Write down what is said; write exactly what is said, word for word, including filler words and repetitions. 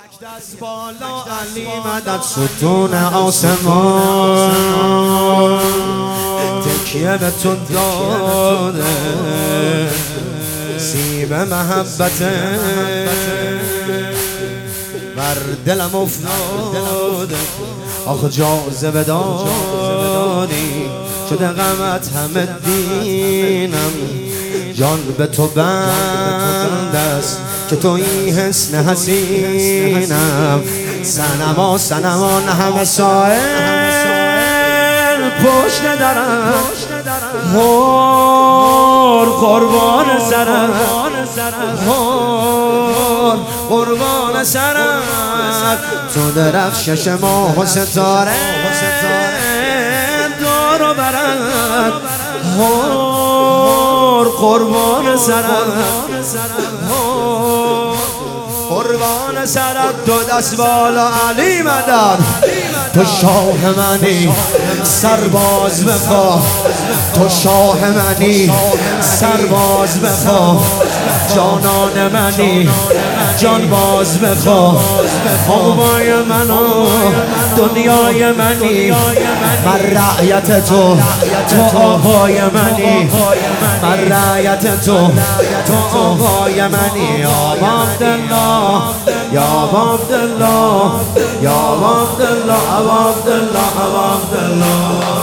دست بالا علی مدد ستون آسمان تکیه به تو داده سیب محبت بر دلم افتاده آخ جاذبه داری شده غمت همه دینم جان به تو بند است که تویی حسن حسینم سنما سنما نه همه سائل پشت درم هور قربان سرم هور قربان سرم تو درخشش ماه و ستاره دور و برم هور قربان سرم قربان سرت تو دست بالا علی مدد تو شاه منی سرباز بخواه تو شاه منی سرباز بخواه جانان منی جان باز بخواه آقای منو دنیای منی من رعیت تو تو آقای منی من رعیت تو تو آقای منی یا عبدالله یا عبدالله یا عبدالله عبدالله عبدالله